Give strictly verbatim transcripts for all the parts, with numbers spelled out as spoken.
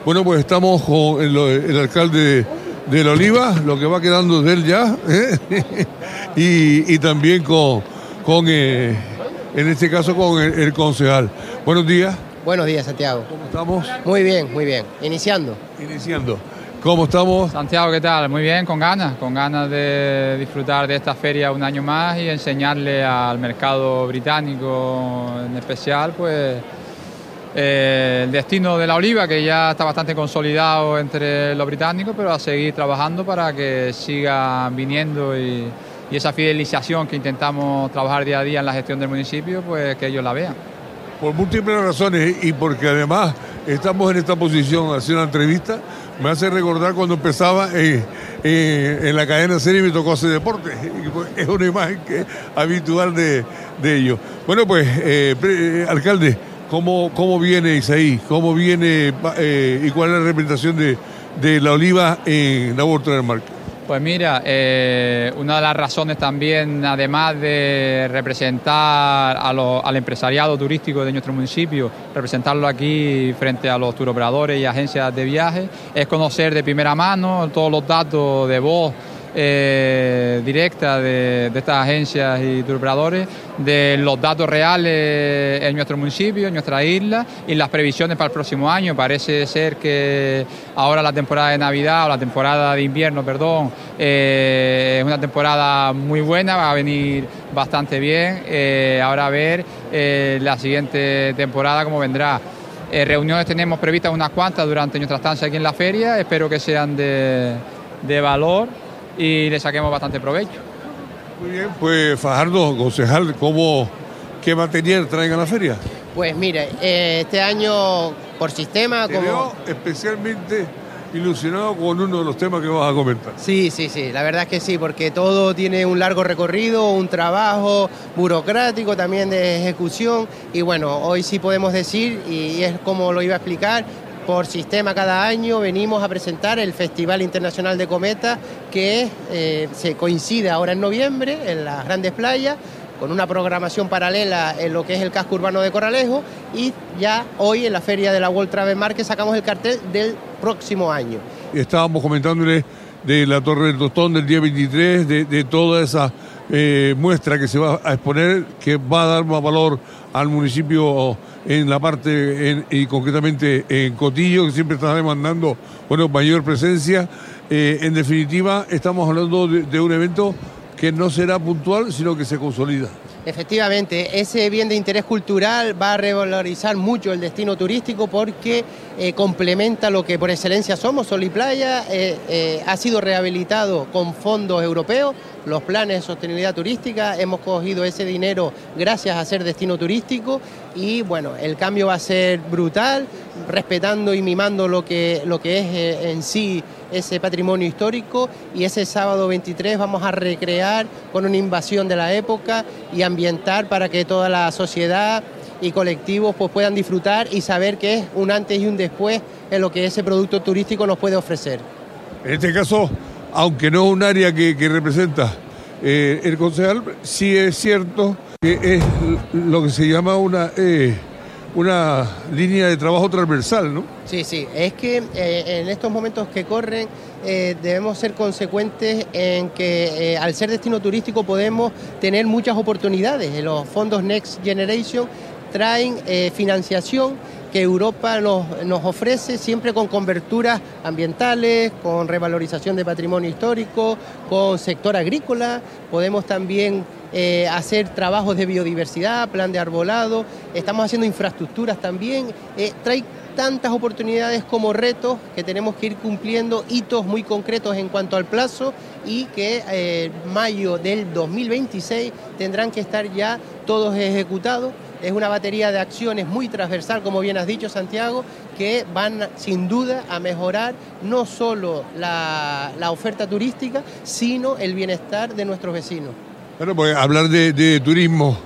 Bueno, pues estamos con el, el alcalde de La Oliva, lo que va quedando de él ya, ¿eh? y, y también con, con eh, en este caso, con el, el concejal. Buenos días. Buenos días, Santiago. ¿Cómo estamos? Muy bien, muy bien. Iniciando. Iniciando. ¿Cómo estamos? Santiago, ¿qué tal? Muy bien, con ganas, con ganas de disfrutar de esta feria un año más y enseñarle al mercado británico en especial, pues, eh, el destino de La Oliva, que ya está bastante consolidado entre los británicos, pero a seguir trabajando para que sigan viniendo y, y esa fidelización que intentamos trabajar día a día en la gestión del municipio, pues que ellos la vean. Por múltiples razones y porque además estamos en esta posición haciendo una entrevista, me hace recordar cuando empezaba eh, eh, en la cadena serie me tocó hacer deporte. Y pues es una imagen que es habitual de, de ellos. Bueno, pues, eh, eh, alcalde, ¿cómo, cómo viene Isaí? ¿Cómo viene eh, y cuál es la representación de, de La Oliva en la Vuelta del Marco? Pues mira, eh, una de las razones también, además de representar a lo, al empresariado turístico de nuestro municipio, representarlo aquí frente a los turoperadores y agencias de viaje, es conocer de primera mano todos los datos de voz eh, directa de, de estas agencias y turoperadores, de los datos reales en nuestro municipio, en nuestra isla y las previsiones para el próximo año. Parece ser que ahora la temporada de Navidad o la temporada de invierno, perdón, eh, es una temporada muy buena, va a venir bastante bien. Eh, ahora a ver eh, la siguiente temporada cómo vendrá. Eh, reuniones tenemos previstas unas cuantas durante nuestra estancia aquí en la feria, espero que sean de, de valor y le saquemos bastante provecho. Muy bien, pues Fajardo, concejal, ¿cómo, ¿qué material traen a la feria? Pues mire, eh, este año por sistema... Te como... veo especialmente ilusionado con uno de los temas que vas a comentar. Sí, sí, sí, la verdad es que sí, porque todo tiene un largo recorrido, un trabajo burocrático también de ejecución y bueno, hoy sí podemos decir, y es como lo iba a explicar, por sistema cada año venimos a presentar el Festival Internacional de Cometas que eh, se coincide ahora en noviembre en las grandes playas con una programación paralela en lo que es el casco urbano de Corralejo y ya hoy en la Feria de la World Travel Market sacamos el cartel del próximo año. Estábamos comentándole de la Torre del Tostón del día veintitrés, de, de toda esa eh, muestra que se va a exponer, que va a dar más valor al municipio en la parte, en, y concretamente en Cotillo, que siempre está demandando bueno, mayor presencia. Eh, en definitiva, estamos hablando de, de un evento que no será puntual, sino que se consolida. Efectivamente, ese bien de interés cultural va a revalorizar mucho el destino turístico porque eh, complementa lo que por excelencia somos, Sol y Playa, eh, eh, ha sido rehabilitado con fondos europeos, los planes de sostenibilidad turística, hemos cogido ese dinero gracias a ser destino turístico y bueno, el cambio va a ser brutal, respetando y mimando lo que, lo que es eh, en sí ese patrimonio histórico y ese sábado veintitrés vamos a recrear con una invasión de la época y ambientar para que toda la sociedad y colectivos pues, puedan disfrutar y saber que es un antes y un después en lo que ese producto turístico nos puede ofrecer. En este caso, aunque no es un área que, que representa eh, el concejal, sí es cierto que es lo que se llama una... Eh, una línea de trabajo transversal, ¿no? Sí, sí, es que eh, en estos momentos que corren eh, debemos ser consecuentes en que eh, al ser destino turístico podemos tener muchas oportunidades. Los fondos Next Generation traen eh, financiación que Europa nos, nos ofrece siempre con coberturas ambientales, con revalorización de patrimonio histórico, con sector agrícola, podemos también eh, hacer trabajos de biodiversidad, plan de arbolado, estamos haciendo infraestructuras también, eh, trae tantas oportunidades como retos que tenemos que ir cumpliendo, hitos muy concretos en cuanto al plazo y que eh, mayo del dos mil veintiséis tendrán que estar ya todos ejecutados. Es una batería de acciones muy transversal, como bien has dicho, Santiago, que van sin duda a mejorar no solo la, la oferta turística, sino el bienestar de nuestros vecinos. Bueno, pues hablar de, de turismo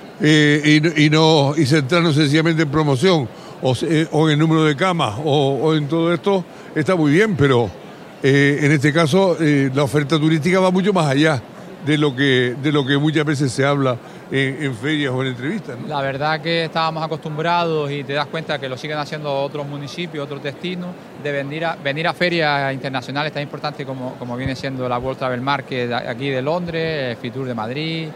eh, y, y, no, y centrarnos sencillamente en promoción o, eh, o en número de camas o, o en todo esto está muy bien, pero eh, en este caso eh, la oferta turística va mucho más allá de lo que, de lo que muchas veces se habla en, en ferias o en entrevistas, ¿no? La verdad que estábamos acostumbrados, y te das cuenta que lo siguen haciendo otros municipios, otros destinos, de venir a, venir a ferias internacionales tan importantes como, como viene siendo la World Travel Market aquí de Londres, Fitur de Madrid,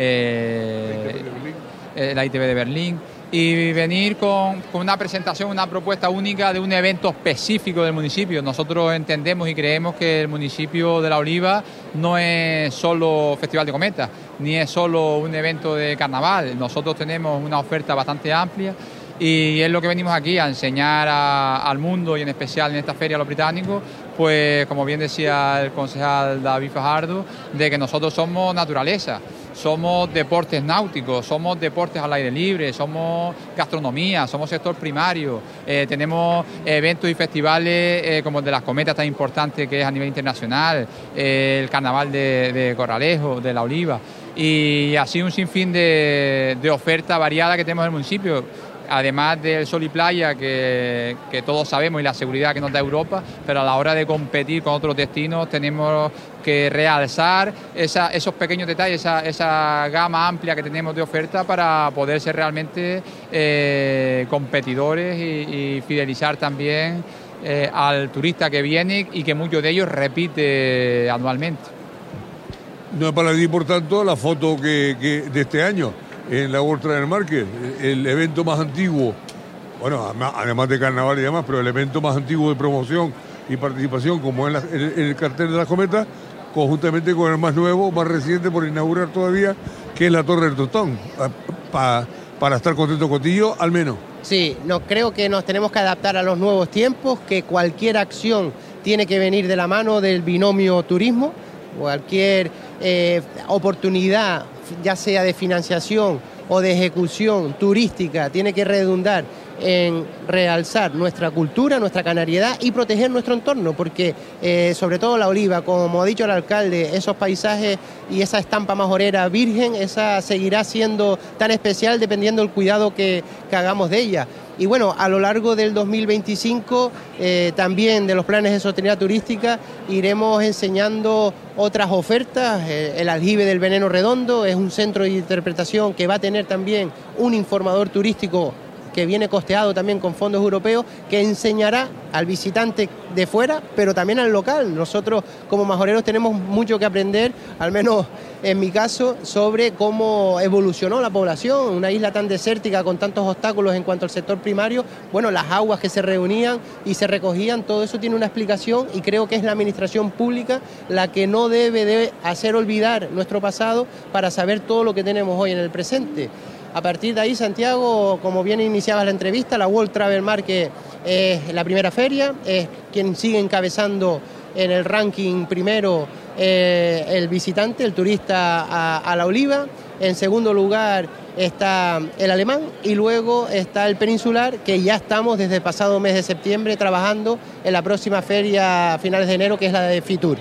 eh, la I T B de Berlín, y venir con, con una presentación, una propuesta única de un evento específico del municipio. Nosotros entendemos y creemos que el municipio de La Oliva no es solo Festival de Cometas, ni es solo un evento de carnaval. Nosotros tenemos una oferta bastante amplia y es lo que venimos aquí a enseñar a, al mundo, y en especial en esta feria a los británicos, pues como bien decía el concejal David Fajardo, de que nosotros somos naturaleza. Somos deportes náuticos, somos deportes al aire libre, somos gastronomía, somos sector primario, eh, tenemos eventos y festivales eh, como el de las cometas tan importante que es a nivel internacional, eh, el carnaval de, de Corralejo, de La Oliva, y así un sinfín de, de oferta variada que tenemos en el municipio. Además del sol y playa que, que todos sabemos y la seguridad que nos da Europa, pero a la hora de competir con otros destinos tenemos que realzar esa, esos pequeños detalles, esa, esa gama amplia que tenemos de oferta para poder ser realmente eh, competidores y, y fidelizar también eh, al turista que viene y que muchos de ellos repite anualmente. No es para ti, por tanto, la foto que, que de este año en la World Travel Market, el evento más antiguo, bueno, además de carnaval y demás, pero el evento más antiguo de promoción y participación, como es el, el cartel de las cometas, conjuntamente con el más nuevo, más reciente por inaugurar todavía, que es la Torre del Tostón, pa, para estar contento contigo, al menos. Sí, no, creo que nos tenemos que adaptar a los nuevos tiempos, que cualquier acción tiene que venir de la mano del binomio turismo, cualquier eh, oportunidad, ya sea de financiación o de ejecución turística, tiene que redundar en realzar nuestra cultura, nuestra canariedad y proteger nuestro entorno, porque eh, sobre todo La Oliva, como ha dicho el alcalde, esos paisajes y esa estampa majorera virgen, esa seguirá siendo tan especial dependiendo del cuidado que, que hagamos de ella. Y bueno, a lo largo del dos mil veinticinco, eh, también de los planes de sostenibilidad turística, iremos enseñando otras ofertas. Eh, el Aljibe del Veneno Redondo es un centro de interpretación que va a tener también un informador turístico que viene costeado también con fondos europeos, que enseñará al visitante de fuera, pero también al local. Nosotros como majoreros tenemos mucho que aprender, al menos en mi caso, sobre cómo evolucionó la población, una isla tan desértica con tantos obstáculos en cuanto al sector primario. Bueno, las aguas que se reunían y se recogían, todo eso tiene una explicación, y creo que es la administración pública la que no debe de hacer olvidar nuestro pasado para saber todo lo que tenemos hoy en el presente. A partir de ahí, Santiago, como bien iniciaba la entrevista, la World Travel Market es la primera feria, es quien sigue encabezando en el ranking primero eh, el visitante, el turista a, a La Oliva. En segundo lugar está el alemán y luego está el peninsular, que ya estamos desde el pasado mes de septiembre trabajando en la próxima feria a finales de enero, que es la de Fitur.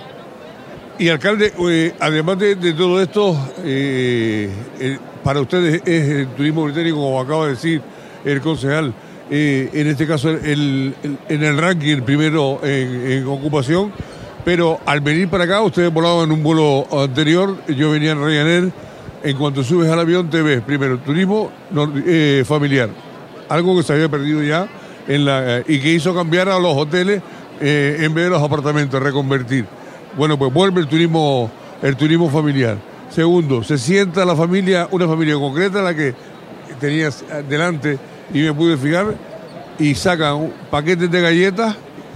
Y alcalde, eh, además de, de todo esto, eh, eh, para ustedes es el turismo británico, como acaba de decir el concejal, eh, en este caso el, el, en el ranking primero en, en ocupación, pero al venir para acá, ustedes volaban en un vuelo anterior, yo venía en Ryanair, en cuanto subes al avión te ves primero turismo eh, familiar, algo que se había perdido ya en la, eh, y que hizo cambiar a los hoteles eh, en vez de los apartamentos, reconvertir. Bueno, pues vuelve el turismo, el turismo familiar. Segundo, se sienta la familia, una familia concreta, la que tenías delante y me pude fijar, y sacan paquetes de galletas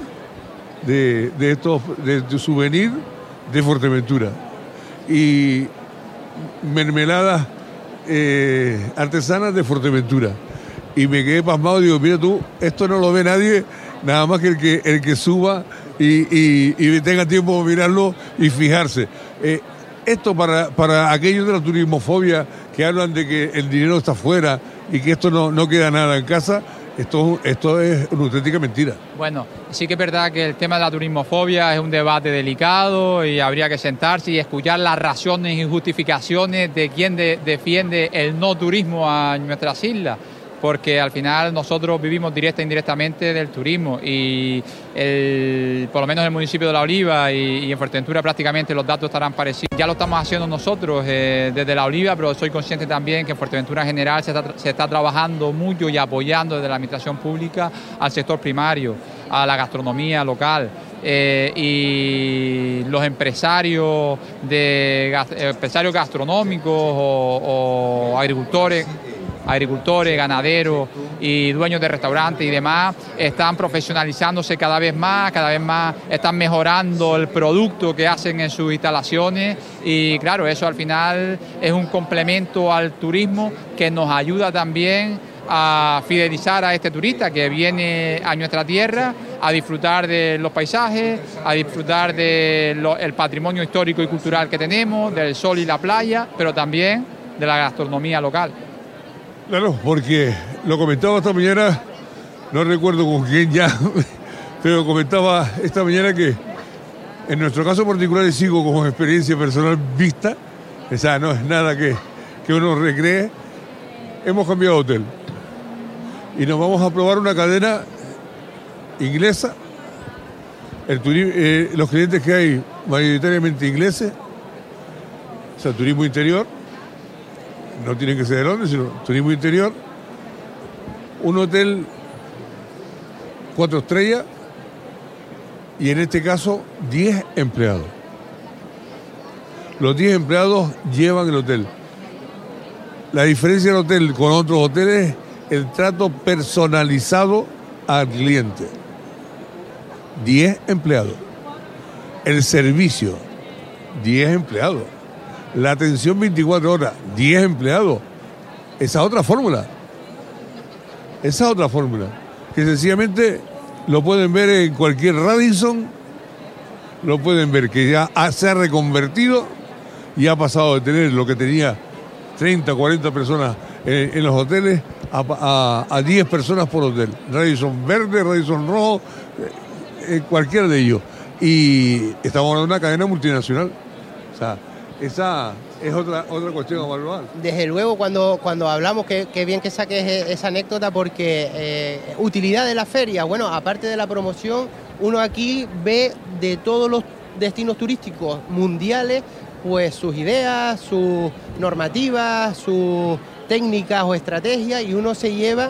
de, de estos de, de souvenir de Fuerteventura y mermeladas eh, artesanas de Fuerteventura. Y me quedé pasmado y digo, mira tú, esto no lo ve nadie, nada más que el que, el que suba y, y, y tenga tiempo de mirarlo y fijarse. Eh, esto para, para aquellos de la turismofobia que hablan de que el dinero está fuera y que esto no, no queda nada en casa, esto, esto es una auténtica mentira. Bueno, sí que es verdad que el tema de la turismofobia es un debate delicado y habría que sentarse y escuchar las razones y justificaciones de quien de, defiende el no turismo a nuestras islas. porque al final nosotros vivimos directa e indirectamente del turismo y el, por lo menos en el municipio de La Oliva y, y en Fuerteventura prácticamente los datos estarán parecidos. Ya lo estamos haciendo nosotros eh, desde La Oliva, pero soy consciente también que en Fuerteventura en general se está, se está trabajando mucho y apoyando desde la administración pública al sector primario, a la gastronomía local. Eh, y los empresarios, de, empresarios gastronómicos o, o agricultores, agricultores, ganaderos y dueños de restaurantes y demás están profesionalizándose cada vez más, cada vez más están mejorando el producto que hacen en sus instalaciones y claro, eso al final es un complemento al turismo que nos ayuda también a fidelizar a este turista que viene a nuestra tierra a disfrutar de los paisajes, a disfrutar del patrimonio histórico y cultural que tenemos, del sol y la playa, pero también de la gastronomía local. Claro, porque lo comentaba esta mañana, no recuerdo con quién ya, pero comentaba esta mañana que en nuestro caso particular, y sigo con experiencia personal vista, o sea, no es nada que, que uno recree, hemos cambiado de hotel. Y nos vamos a probar una cadena inglesa. El turismo, eh, los clientes que hay mayoritariamente ingleses, o sea, turismo interior, no tienen que ser de Londres, sino turismo interior. Un hotel cuatro estrellas y en este caso diez empleados. Los diez empleados llevan el hotel. La diferencia del hotel con otros hoteles, el trato personalizado al cliente. diez empleados. El servicio, diez empleados. La atención veinticuatro horas, diez empleados. Esa otra fórmula. Esa otra fórmula. Que sencillamente lo pueden ver en cualquier Radisson, lo pueden ver que ya se ha reconvertido y ha pasado de tener lo que tenía treinta, cuarenta personas en, en los hoteles a, a, a diez personas por hotel. Radisson verde, Radisson rojo, eh, cualquiera de ellos. Y estamos hablando de una cadena multinacional. O sea, esa es otra otra cuestión a valorar. Desde luego, cuando, cuando hablamos, que, que bien que saques esa anécdota, porque eh, utilidad de la feria, bueno, aparte de la promoción, uno aquí ve de todos los destinos turísticos mundiales, pues sus ideas, sus normativas, sus técnicas o estrategias, y uno se lleva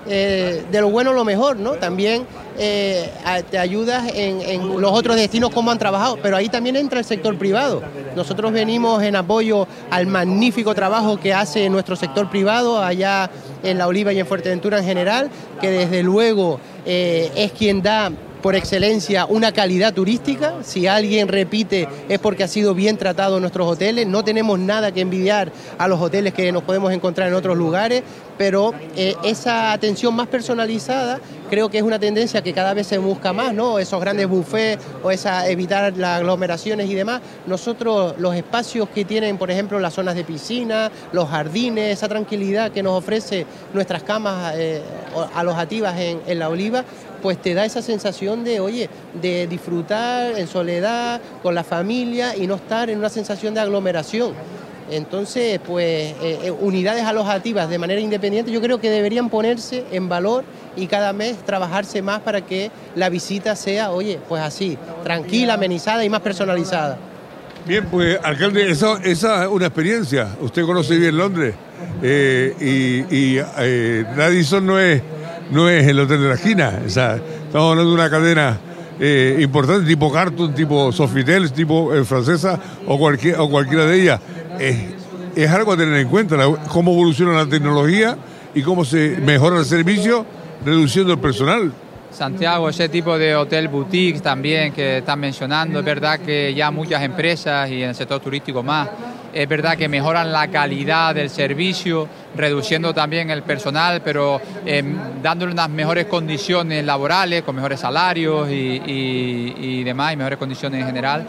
eh, de lo bueno lo mejor, ¿no? También eh, te ayudas en, en los otros destinos cómo han trabajado, pero ahí también entra el sector privado. Nosotros venimos en apoyo al magnífico trabajo que hace nuestro sector privado allá en La Oliva y en Fuerteventura en general, que desde luego eh, es quien da por excelencia una calidad turística. Si alguien repite es porque ha sido bien tratado en nuestros hoteles. No tenemos nada que envidiar a los hoteles que nos podemos encontrar en otros lugares, pero eh, esa atención más personalizada creo que es una tendencia que cada vez se busca más, ¿no? Esos grandes buffets o esa evitar las aglomeraciones y demás. Nosotros, los espacios que tienen, por ejemplo, las zonas de piscina, los jardines, esa tranquilidad que nos ofrece nuestras camas eh, alojativas en, en La Oliva, pues te da esa sensación de, oye, de disfrutar en soledad, con la familia y no estar en una sensación de aglomeración. Entonces, pues, eh, unidades alojativas de manera independiente yo creo que deberían ponerse en valor y cada mes trabajarse más para que la visita sea, oye, pues así, tranquila, amenizada y más personalizada. Bien, pues, alcalde, esa, esa es una experiencia. Usted conoce bien Londres eh, y, y eh, Radisson no es... no es el hotel de la esquina, o sea, estamos hablando de una cadena eh, importante, tipo Carlton, tipo Sofitel, tipo eh, francesa o, cualquier, o cualquiera de ellas. Es, es algo a tener en cuenta, la, cómo evoluciona la tecnología y cómo se mejora el servicio, reduciendo el personal. Santiago, ese tipo de hotel boutique también que están mencionando, es verdad que ya muchas empresas y en el sector turístico más, es verdad que mejoran la calidad del servicio, reduciendo también el personal, pero eh, dándole unas mejores condiciones laborales, con mejores salarios y, y, y demás, y mejores condiciones en general.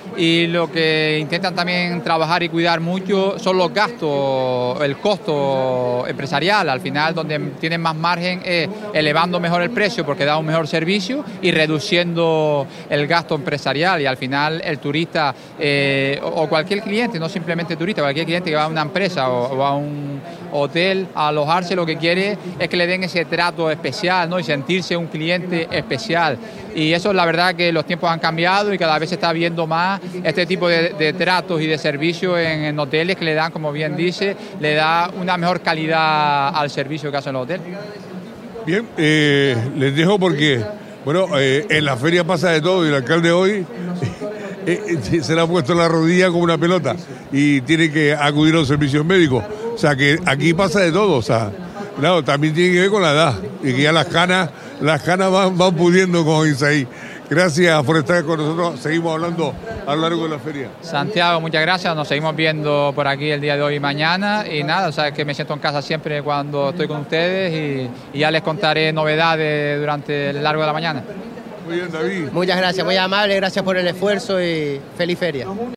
Y lo que intentan también trabajar y cuidar mucho son los gastos, el costo empresarial. Al final, donde tienen más margen es elevando mejor el precio porque da un mejor servicio y reduciendo el gasto empresarial. Y al final el turista eh, o cualquier cliente, no simplemente turista, cualquier cliente que va a una empresa o, o a un hotel, a alojarse, lo que quiere es que le den ese trato especial, ¿no? Y sentirse un cliente especial. Y eso, la verdad, que los tiempos han cambiado y cada vez se está viendo más este tipo de, de tratos y de servicios en, en hoteles que le dan, como bien dice, le da una mejor calidad al servicio que hacen los hoteles. Bien, eh, les dejo porque, bueno, eh, en la feria pasa de todo y el alcalde hoy eh, eh, se le ha puesto la rodilla como una pelota y tiene que acudir a los servicios médicos. O sea, que aquí pasa de todo, o sea, claro, también tiene que ver con la edad y que ya las canas, las canas van, van pudiendo, como dice ahí. Gracias por estar con nosotros. Seguimos hablando a lo largo de la feria. Santiago, muchas gracias. Nos seguimos viendo por aquí el día de hoy y mañana. Y nada, sabes que me siento en casa siempre cuando estoy con ustedes y, y ya les contaré novedades durante el largo de la mañana. Muy bien, David. Muchas gracias, muy amable, gracias por el esfuerzo y feliz feria.